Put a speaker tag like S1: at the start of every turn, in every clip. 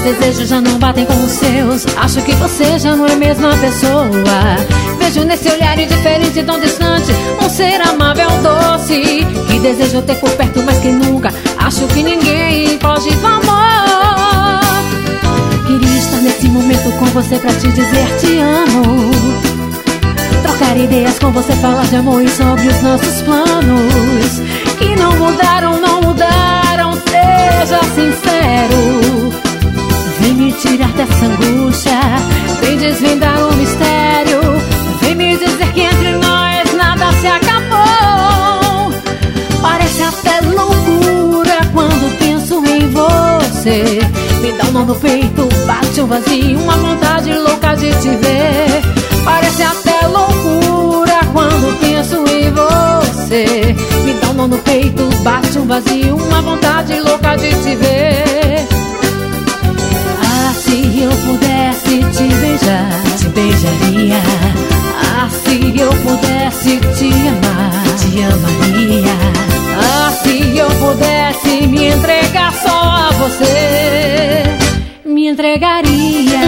S1: desejos já não batem com os seus. Acho que você já não é a mesma pessoa. Vejo nesse olhar indiferente tão distante um ser amável, doce, que desejo ter por perto mais que nunca. Acho que ninguém foge do amor. Queria estar nesse momento com você pra te dizer te amo, trocar ideias com você, falar de amor e sobre os nossos planos que não mudaram, não mudaram. Seja sincero, vem me tirar dessa angústia, vem desvendar o mistério, vem me dizer que entre nós nada se acabou. Parece até loucura quando penso em você. Me dá um nó no peito, bate um vazio, uma vontade louca de te ver. Parece até loucura quando penso em você. Me dá um nó no peito, bate um vazio, uma vontade louca de te ver. Ah, se eu pudesse te beijar, te beijaria. Ah, se eu pudesse te amar, te amaria. Ah, se eu pudesse me entregar só a você, me entregaria.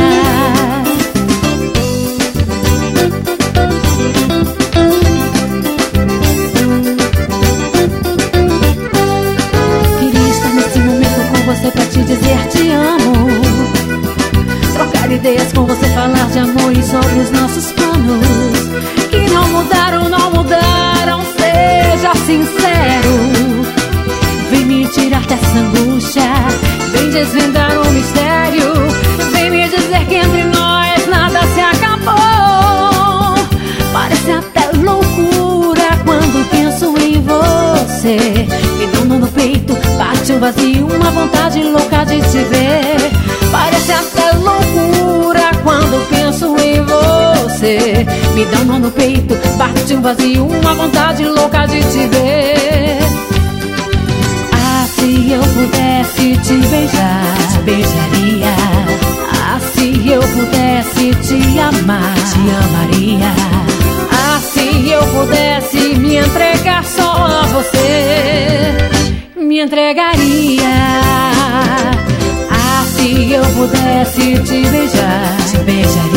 S1: Queria estar nesse momento com você pra te dizer te amo, trocar ideias com você, falar de amor e sobre os nossos planos que não mudaram, não mudaram. Seja sincero, vem me tirar dessa angústia, vem desvendar o mistério, vem me dizer que entre nós nada se acabou. Parece até loucura quando penso em você. Me dá um nó no peito, bate um vazio, uma vontade louca de te ver. Parece até loucura quando penso em você. Me dá um nó no peito, bate um vazio, uma vontade louca de te ver. Ah, se eu pudesse te beijar, te beijaria. Ah, se eu pudesse te amar, te amaria. Ah, se eu pudesse me entregar só a você, me entregaria. Ah, se eu pudesse te beijar, te beijaria.